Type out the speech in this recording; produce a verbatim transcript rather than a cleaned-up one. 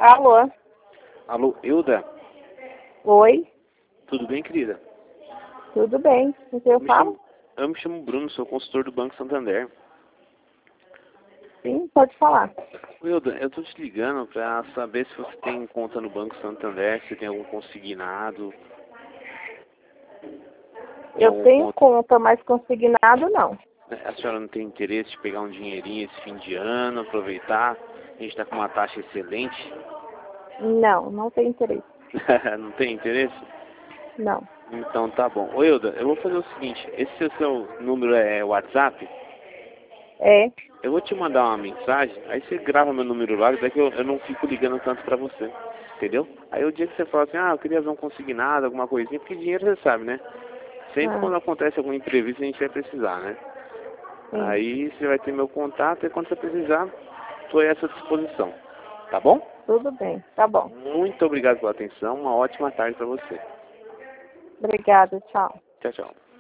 Alô? Alô, Euda? Oi? Tudo bem, querida? Tudo bem. Com quem eu Me falo? chamo- eu me chamo Bruno, sou consultor do Banco Santander. Sim, pode falar. Ô, Euda, eu tô te ligando pra saber se você tem conta no Banco Santander, se tem algum consignado. Tem Eu alguma tenho conta? conta, mas consignado não. A senhora não tem interesse de pegar um dinheirinho esse fim de ano, aproveitar? A gente tá com uma taxa excelente. Não, não tenho interesse. Não tem interesse? Não. Então tá bom. Ô, Euda, eu vou fazer o seguinte, esse seu, seu número é WhatsApp? É? Eu vou te mandar uma mensagem, aí você grava meu número lá, daqui eu, eu não fico ligando tanto pra você, entendeu? Aí o dia que você fala assim, ah, eu queria ver um consignado, alguma coisinha, porque dinheiro você sabe, né? Sempre Ah, quando acontece algum imprevisto a gente vai precisar, né? sim. Aí você vai ter meu contato e quando você precisar, estou à essa disposição, tá bom? Tudo bem. Tá bom. Muito obrigado pela atenção, uma ótima tarde pra você. Obrigada. Tchau. Tchau, tchau.